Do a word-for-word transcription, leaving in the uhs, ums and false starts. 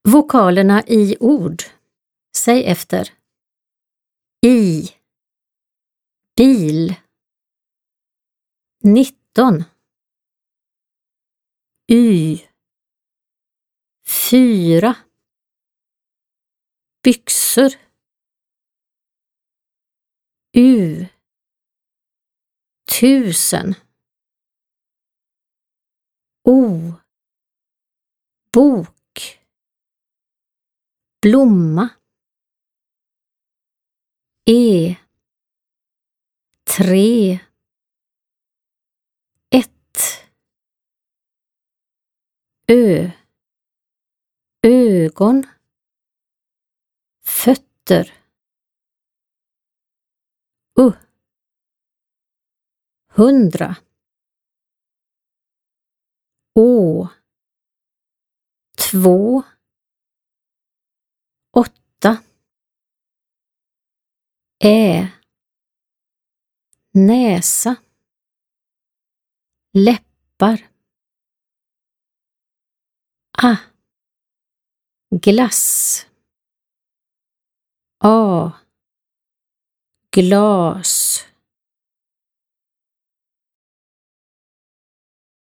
Vokalerna i ord. Säg efter. I. Bil. nitton. Y. Fyra. Byxor. U. Tusen. O. Bok. Blomma. E. Tre. Ett. Ö. Ögon. Fötter. U. Hundra. Å. Två. Åtta. Ä. Näsa. Läppar. A. Glass. A. Glas.